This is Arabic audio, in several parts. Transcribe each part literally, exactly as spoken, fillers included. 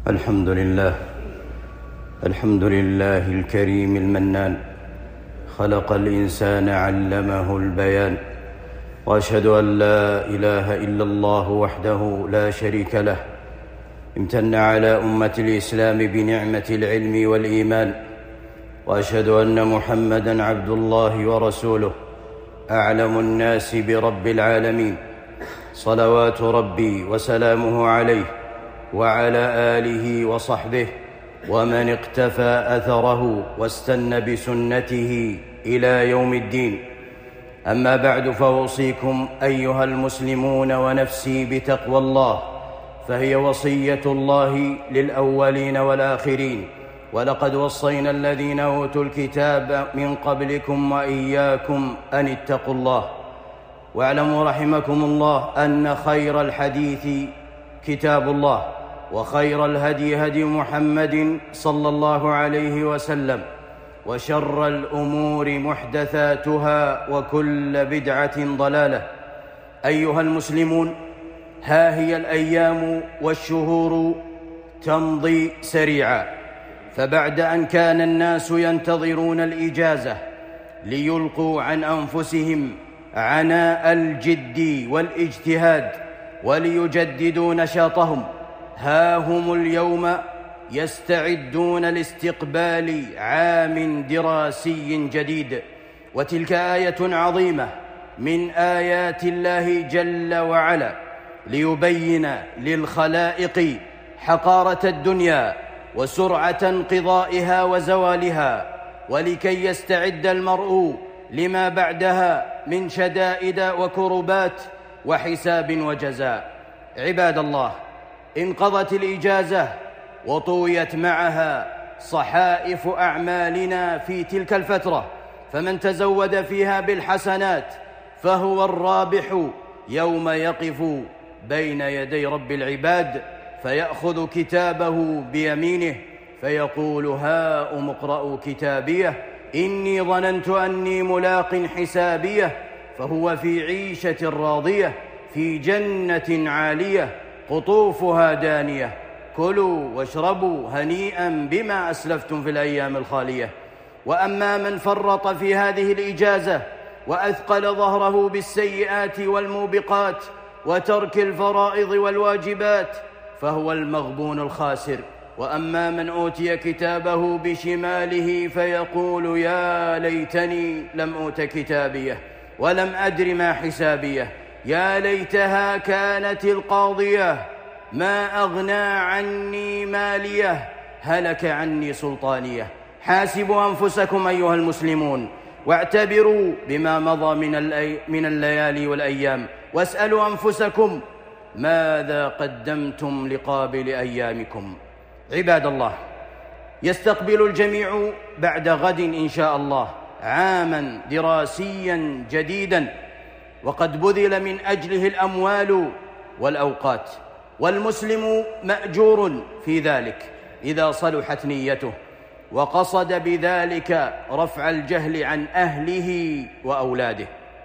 الحمد لله الحمد لله الكريم المنان، خلق الإنسان علمه البيان، وأشهد أن لا إله إلا الله وحده لا شريك له، امتن على أمة الإسلام بنعمة العلم والإيمان، وأشهد أن محمدًا عبد الله ورسوله، أعلم الناس برب العالمين، صلوات ربي وسلامه عليه وعلى آله وصحبه ومن اقتفى أثره واستنى بسنته إلى يوم الدين. أما بعد، فأوصيكم أيها المسلمون ونفسي بتقوى الله، فهي وصية الله للأولين والآخرين، ولقد وصينا الذين أوتوا الكتاب من قبلكم وإياكم أن اتقوا الله. واعلموا رحمكم الله أن خير الحديث كتاب الله، وخير الهدي هدي محمد صلى الله عليه وسلم، وشر الأمور محدثاتها، وكل بدعة ضلالة. أيها المسلمون، ها هي الأيام والشهور تمضي سريعا، فبعد أن كان الناس ينتظرون الإجازة ليلقوا عن أنفسهم عناء الجد والاجتهاد وليجددوا نشاطهم، ها هم اليوم يستعدون لاستقبال عام دراسي جديد، وتلك آية عظيمة من آيات الله جل وعلا، ليبين للخلائق حقارة الدنيا وسرعة انقضائها وزوالها، ولكي يستعد المرء لما بعدها من شدائد وكربات وحساب وجزاء. عباد الله، انقضت الإجازة وطويت معها صحائف أعمالنا في تلك الفترة، فمن تزود فيها بالحسنات فهو الرابح يوم يقف بين يدي رب العباد، فيأخذ كتابه بيمينه فيقول: هاؤم اقرءوا كتابيه إني ظننت أني ملاق حسابيه. فهو في عيشة راضية في جنة عالية قطوفها دانية، كلوا واشربوا هنيئا بما أسلفتم في الأيام الخالية. وأما من فرط في هذه الإجازة وأثقل ظهره بالسيئات والموبقات وترك الفرائض والواجبات فهو المغبون الخاسر. وأما من أوتي كتابه بشماله فيقول: يا ليتني لم أوت كتابيه ولم أدر ما حسابيه، يا ليتها كانت القاضية ما أغنى عني ماليه، هلك عني سلطانيه. حاسبوا أنفسكم أيها المسلمون، واعتبروا بما مضى من الليالي والأيام، واسألوا أنفسكم: ماذا قدمتم لقابل أيامكم؟ عباد الله، يستقبل الجميع بعد غد إن شاء الله عاما دراسيا جديدا، وقد بذل من أجله الأموال والأوقات، والمسلم مأجور في ذلك إذا صلحت نيته وقصد بذلك رفع الجهل عن أهله وأولاده،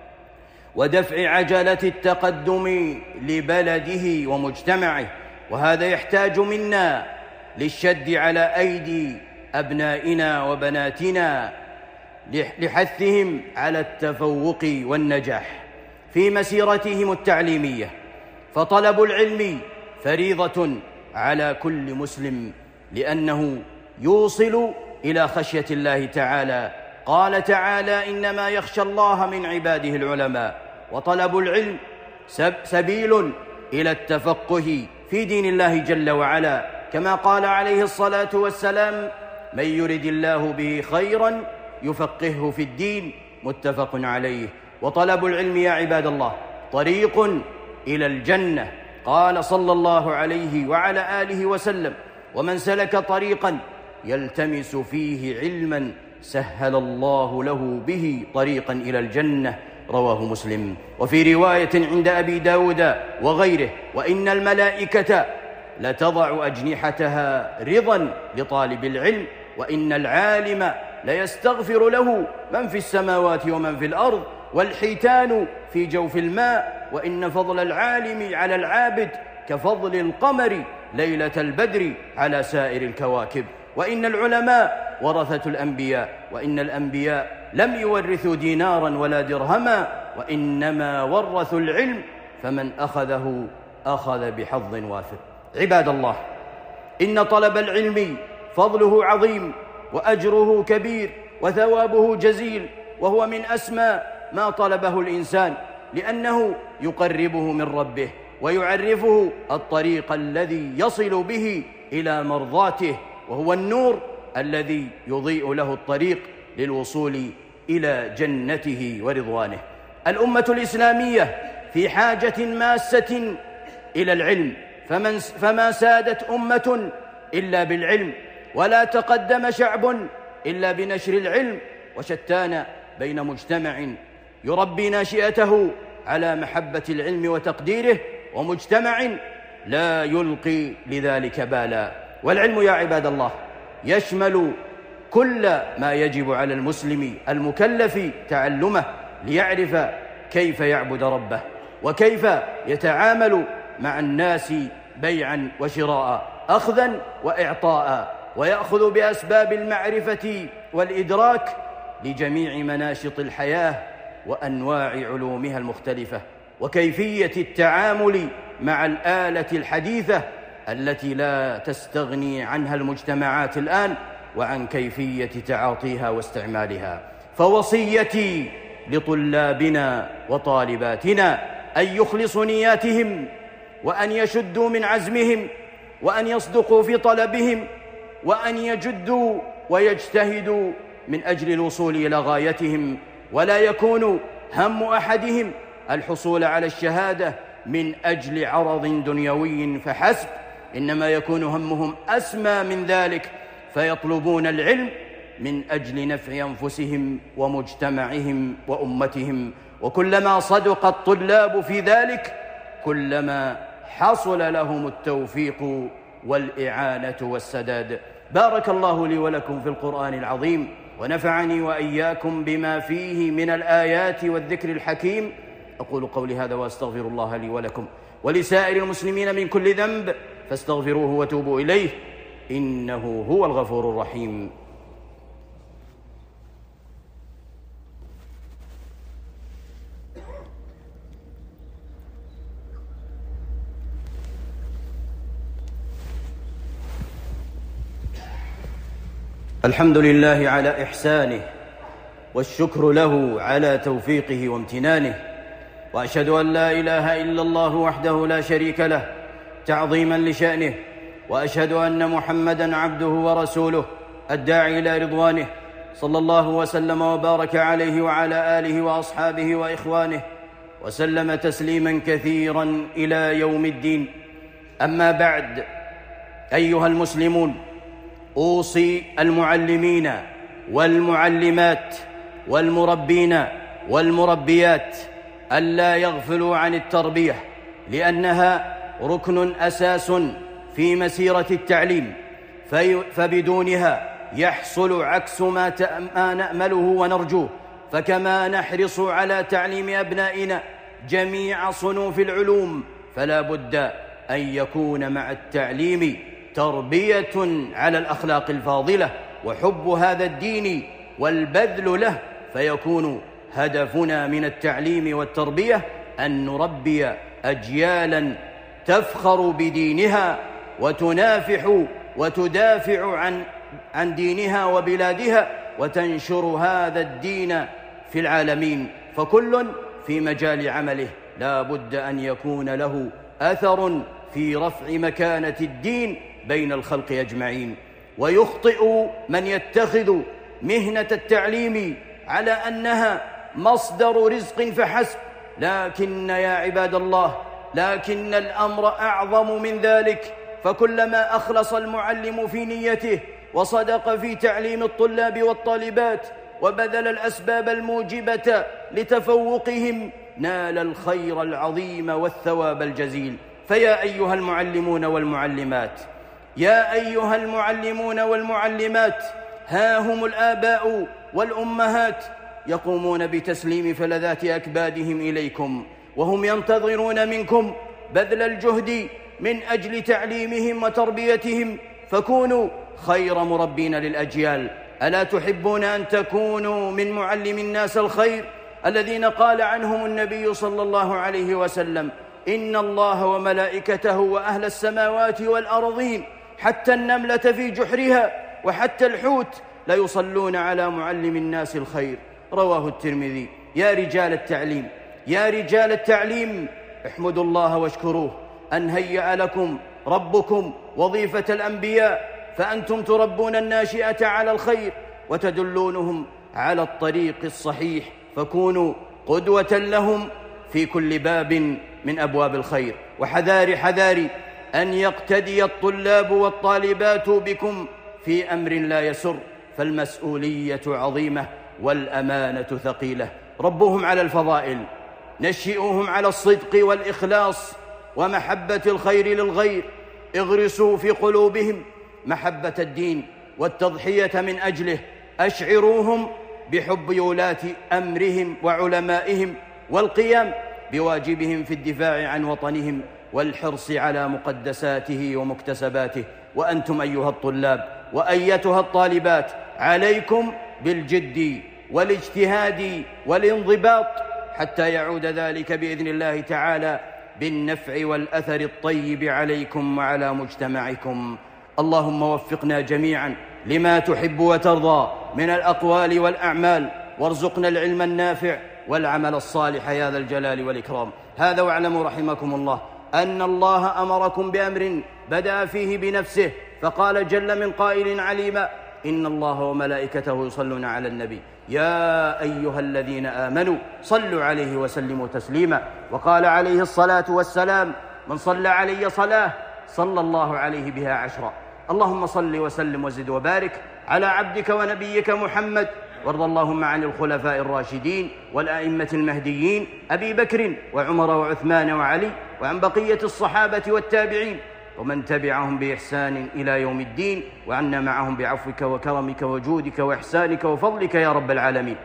ودفع عجلة التقدم لبلده ومجتمعه. وهذا يحتاج منا للشد على أيدي أبنائنا وبناتنا لحثهم على التفوق والنجاح في مسيرتهم التعليمية، فطلب العلم فريضة على كل مسلم، لأنه يوصل إلى خشية الله تعالى. قال تعالى: إنما يخشى الله من عباده العلماء. وطلب العلم سبيل إلى التفقه في دين الله جل وعلا، كما قال عليه الصلاة والسلام: من يرد الله به خيرا يفقهه في الدين، متفق عليه. وطلب العلم يا عباد الله طريق إلى الجنة، قال صلى الله عليه وعلى آله وسلم: ومن سلك طريقا يلتمس فيه علما سهل الله له به طريقا إلى الجنة، رواه مسلم. وفي رواية عند أبي داود وغيره: وإن الملائكة لتضع أجنحتها رضا لطالب العلم، وإن العالم ليستغفر له من في السماوات ومن في الأرض، والحيتان في جوف الماء، وإن فضل العالم على العابد كفضل القمر ليلة البدر على سائر الكواكب. وإن العلماء ورثة الأنبياء، وإن الأنبياء لم يورثوا دينارا ولا درهما، وإنما ورثوا العلم، فمن أخذه أخذ بحظ وافر. عباد الله، إن طلب العلم فضله عظيم وأجره كبير وثوابه جزيل، وهو من أسمى ما طلبه الإنسان، لأنه يقربه من ربه ويعرفه الطريق الذي يصل به إلى مرضاته، وهو النور الذي يضيء له الطريق للوصول إلى جنته ورضوانه. الأمة الإسلامية في حاجة ماسة إلى العلم، فمن فما سادت أمة إلا بالعلم، ولا تقدم شعب إلا بنشر العلم، وشتان بين مجتمع يربي ناشئته على محبة العلم وتقديره، ومجتمع لا يلقي لذلك بالا. والعلم يا عباد الله يشمل كل ما يجب على المسلم المكلف تعلمه، ليعرف كيف يعبد ربه، وكيف يتعامل مع الناس بيعا وشراء، أخذا وإعطاء، ويأخذ بأسباب المعرفة والإدراك لجميع مناشط الحياة وأنواع علومها المختلفة، وكيفية التعامل مع الآلة الحديثة التي لا تستغني عنها المجتمعات الآن، وعن كيفية تعاطيها واستعمالها. فوصيتي لطلابنا وطالباتنا أن يخلصوا نياتهم، وأن يشدوا من عزمهم، وأن يصدقوا في طلبهم، وأن يجدوا ويجتهدوا من أجل الوصول إلى غايتهم، ولا يكون هم أحدهم الحصول على الشهادة من أجل عرض دنيوي فحسب، إنما يكون همهم أسمى من ذلك، فيطلبون العلم من أجل نفع أنفسهم ومجتمعهم وأمتهم. وكلما صدق الطلاب في ذلك كلما حصل لهم التوفيق والإعانة والسداد. بارك الله لي ولكم في القرآن العظيم، ونفعني وإياكم بما فيه من الآيات والذكر الحكيم. أقول قولي هذا وأستغفر الله لي ولكم ولسائر المسلمين من كل ذنب، فاستغفروه وتوبوا إليه، إنه هو الغفور الرحيم. الحمد لله على إحسانه، والشكر له على توفيقه وامتنانه، وأشهد أن لا إله إلا الله وحده لا شريك له تعظيما لشأنه، وأشهد أن محمدًا عبده ورسوله الداعي إلى رضوانه، صلى الله وسلم وبارك عليه وعلى آله وأصحابه وإخوانه، وسلم تسليما كثيرا إلى يوم الدين. أما بعد، أيها المسلمون، أوصي المعلمين والمعلمات والمربين والمربيات ألا يغفلوا عن التربية، لأنها ركن أساس في مسيرة التعليم، فبدونها يحصل عكس ما نأمله ونرجوه. فكما نحرص على تعليم أبنائنا جميع صنوف العلوم، فلا بد أن يكون مع التعليم تربية على الأخلاق الفاضلة وحب هذا الدين والبذل له، فيكون هدفنا من التعليم والتربية أن نربي أجيالا تفخر بدينها وتنافح وتدافع عن عن دينها وبلادها، وتنشر هذا الدين في العالمين. فكل في مجال عمله لا بد أن يكون له أثر في رفع مكانة الدين بين الخلق أجمعين. ويخطئ من يتخذ مهنة التعليم على أنها مصدر رزق فحسب، لكن يا عباد الله، لكن الأمر أعظم من ذلك. فكلما أخلص المعلم في نيته وصدق في تعليم الطلاب والطالبات وبذل الأسباب الموجبة لتفوقهم، نال الخير العظيم والثواب الجزيل. فيا أيها المعلمون والمعلمات، يا أيها المعلمون والمعلمات، ها هم الآباء والأمهات يقومون بتسليم فلذات أكبادهم إليكم، وهم ينتظرون منكم بذل الجهد من أجل تعليمهم وتربيتهم، فكونوا خير مربين للأجيال. ألا تحبون أن تكونوا من معلم الناس الخير الذين قال عنهم النبي صلى الله عليه وسلم: إن الله وملائكته وأهل السماوات والأرضين حتى النملة في جحرها وحتى الحوت ليصلون على معلم الناس الخير. رواه الترمذي. يا رجال التعليم، يا رجال التعليم، احمدوا الله واشكروه أن هيأ لكم ربكم وظيفة الأنبياء، فأنتم تربون الناشئة على الخير وتدلونهم على الطريق الصحيح، فكونوا قدوة لهم في كل باب من أبواب الخير. وحذاري حذاري أن يقتدي الطلاب والطالبات بكم في أمر لا يسر، فالمسؤولية عظيمة والأمانة ثقيلة. ربوهم على الفضائل، نشئوهم على الصدق والإخلاص ومحبة الخير للغير، اغرسوا في قلوبهم محبة الدين والتضحية من أجله، أشعروهم بحب ولاة أمرهم وعلمائهم والقيام بواجبهم في الدفاع عن وطنهم والحرص على مقدساته ومكتسباته. وأنتم أيها الطلاب وأيتها الطالبات عليكم بالجد والاجتهاد والانضباط حتى يعود ذلك بإذن الله تعالى بالنفع والأثر الطيب عليكم وعلى مجتمعكم. اللهم وفقنا جميعا لما تحب وترضى من الأقوال والأعمال، وارزقنا العلم النافع والعمل الصالح يا ذا الجلال والإكرام. هذا واعلموا رحمكم الله أن الله أمركم بأمر بدأ فيه بنفسه، فقال جل من قائل عليما: إن الله وملائكته يصلون على النبي يا أيها الذين آمنوا صلوا عليه وسلموا تسليما. وقال عليه الصلاة والسلام: من صلى علي صلاة صلى الله عليه بها عشرا. اللهم صل وسلم وزد وبارك على عبدك ونبيك محمد، وارض اللهم عن الخلفاء الراشدين والأئمة المهديين أبي بكر وعمر وعثمان وعلي، وعن بقية الصحابة والتابعين ومن تبعهم بإحسان إلى يوم الدين، وعنا معهم بعفوك وكرمك وجودك وإحسانك وفضلك يا رب العالمين.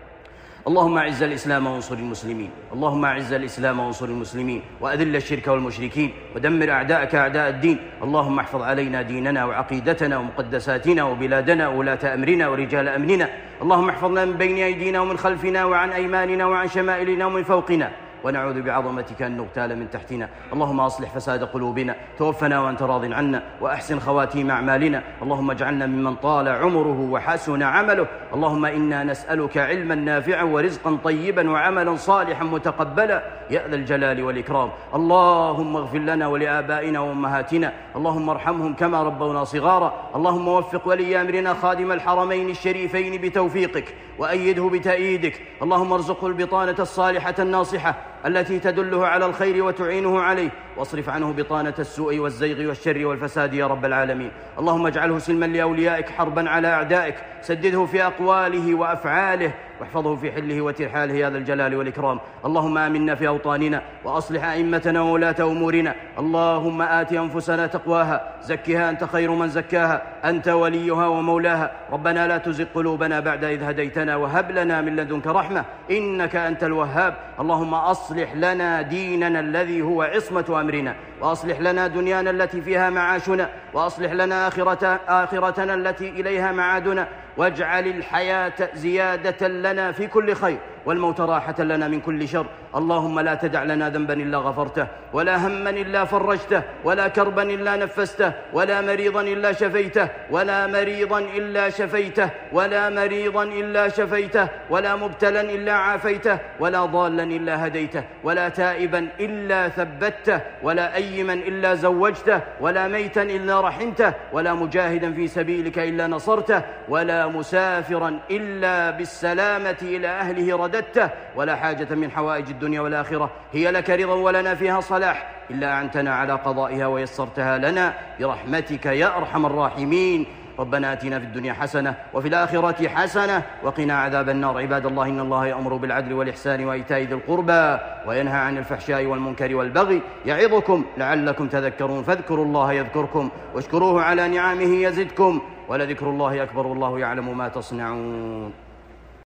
اللهم أعز الإسلام وانصر المسلمين، اللهم أعز الإسلام وانصر المسلمين، وأذل الشرك والمشركين، ودمر أعداءك أعداء الدين. اللهم احفظ علينا ديننا وعقيدتنا ومقدساتنا وبلادنا وولاة أمرنا ورجال أمننا. اللهم احفظنا من بين أيدينا ومن خلفنا وعن أيماننا وعن شمائلنا ومن فوقنا، ونعوذ بعظمتك أن نغتال من تحتنا. اللهم أصلح فساد قلوبنا، توفنا وأنت راض عنا، وأحسن خواتيم أعمالنا. اللهم اجعلنا ممن طال عمره وحسن عمله. اللهم إنا نسألك علما نافعا ورزقا طيبا وعملا صالحا متقبلا يا ذا الجلال والإكرام. اللهم اغفر لنا ولآبائنا وأمهاتنا، اللهم ارحمهم كما ربونا صغارا. اللهم وفق ولي أمرنا خادم الحرمين الشريفين بتوفيقك، وأيده بتأييدك. اللهم ارزقه البطانة الصالحة الناصحة التي تدله على الخير وتعينه عليه، واصرف عنه بطانة السوء والزيغ والشر والفساد يا رب العالمين. اللهم اجعله سلما لأوليائك حربا على أعدائك، سدده في أقواله وأفعاله، واحفظه في حله وترحاله يا ذا الجلال والإكرام. اللهم آمنا في أوطاننا، وأصلح أئمتنا وولاة أمورنا. اللهم آت أنفسنا تقواها، زكها أنت خير من زكاها، أنت وليها ومولاها. ربنا لا تزغ قلوبنا بعد إذ هديتنا، وهب لنا من لدنك رحمة إنك أنت الوهاب. اللهم أصلح لنا ديننا الذي هو عصمة أمرنا، وأصلح لنا دنيانا التي فيها معاشنا، وأصلح لنا آخرة آخرتنا التي إليها معادنا، واجعل الحياة زيادة لنا في كل خير، والموت راحة لنا من كل شر. اللهم لا تدع لنا ذنبا إلا غفرته، ولا هما إلا فرجته، ولا كربا إلا نفسته، ولا مريضا إلا شفيته، ولا مريضا إلا شفيته، ولا مريضا إلا شفيته، ولا مبتلا إلا عافيته، ولا ضالا إلا هديته، ولا تائبا إلا ثبته، ولا أيما إلا زوجته، ولا ميتا إلا رحمته، ولا مجاهدا في سبيلك إلا نصرته، ولا مسافرا إلا بالسلامة إلى أهله رددته، ولا حاجة من حوائج الدنيا والآخرة هي لك رضا ولنا فيها صلاح إلا أعنتنا على قضائها ويسرتها لنا برحمتك يا أرحم الراحمين. ربنا آتنا في الدنيا حسنة وفي الآخرة حسنة وقنا عذاب النار. عباد الله، إن الله يأمر بالعدل والإحسان وإيتاء ذي القربى وينهى عن الفحشاء والمنكر والبغي يعظكم لعلكم تذكرون. فاذكروا الله يذكركم واشكروه على نعمه يزدكم، ولذكر الله أكبر والله يعلم ما تصنعون.